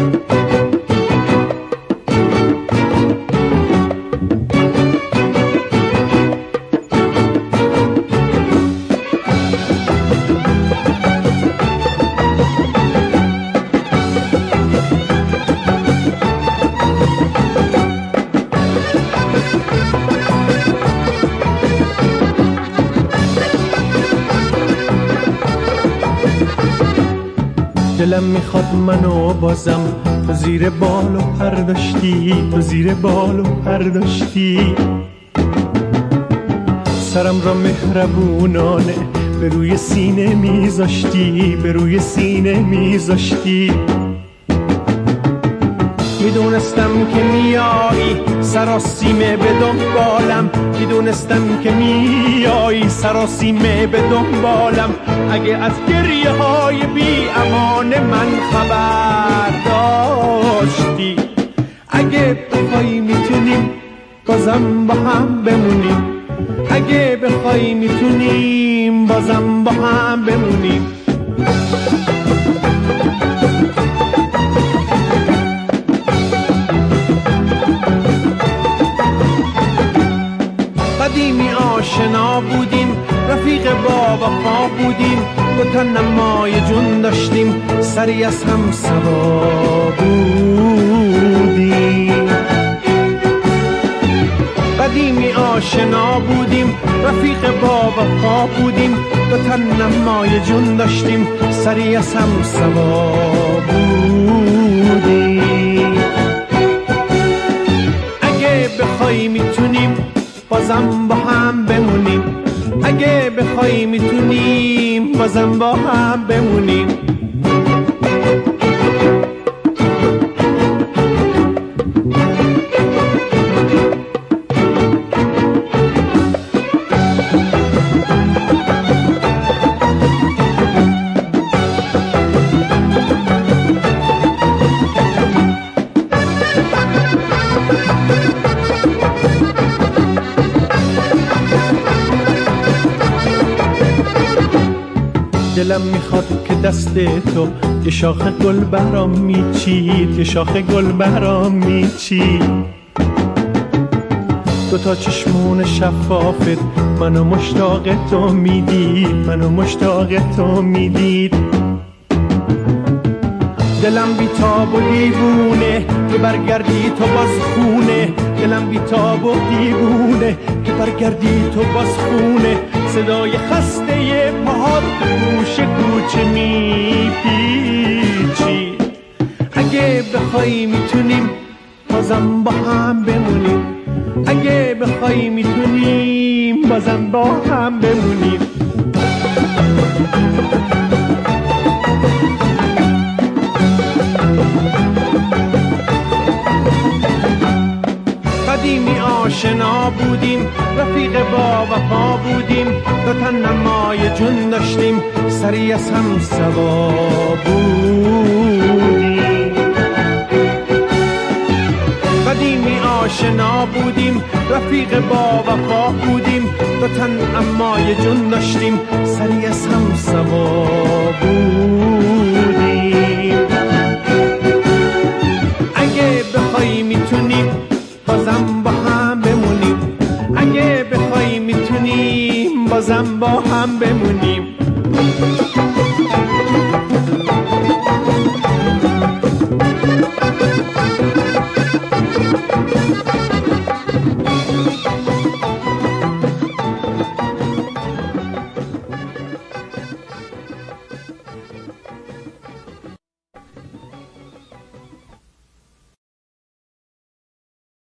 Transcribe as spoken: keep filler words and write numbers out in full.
دلم میخواد منو بازم تو زیر بال و پر داشتی، تو زیر بال و پر داشتی، سرم را مهربونانه به روی سینه میذاشتی، به روی سینه میذاشتی. میدونستم که میایی سراسیمه به دنبالم، میدونستم که میایی سراسیمه به دنبالم. اگه از گریه های بی امان من خبر داشتی، اگه بخوای میتونیم بازم با هم بمونیم، اگه بخوای میتونیم بازم با هم بمونیم. قدیمی آشنا بودیم، رفیق با وفا بودیم، دو تا نمای جون داشتیم، سری از هم سوا بودیم. قدیمی آشنا بودیم، رفیق با وفا بودیم، دو تا نمای جون داشتیم، سری از هم سوا بودیم. اگه بخوای میتونیم بازم با هم بمونیم، اگه بخوای میتونیم بازم با هم بمونیم. دلم میخواد که دست تو یه شاخ گل برام میچید، یه شاخ گل برام میچید. دو تا چشمون شفافت منو مشتاق تو میدید، منو مشتاق تو میدید. دلم بیتاب و دیوونه که برگردی تو باز خونه، دلم بیتاب و دیوونه که برگردی تو باز خونه. صدای خسته پاهات گوش کوچه میپیچی. اگه بخوای میتونیم بازم با هم بمونیم، اگه بخوای میتونیم بازم با هم بمونیم. قدیمی آشنا بودیم، رفیق با وفا بودیم، دو تا نمای جون داشتیم، سری از هم سوا بودیم. قدیمی آشنا بودیم، رفیق با وفا بودیم، دو تا نمای جون داشتیم، سری از هم سوا بودیم.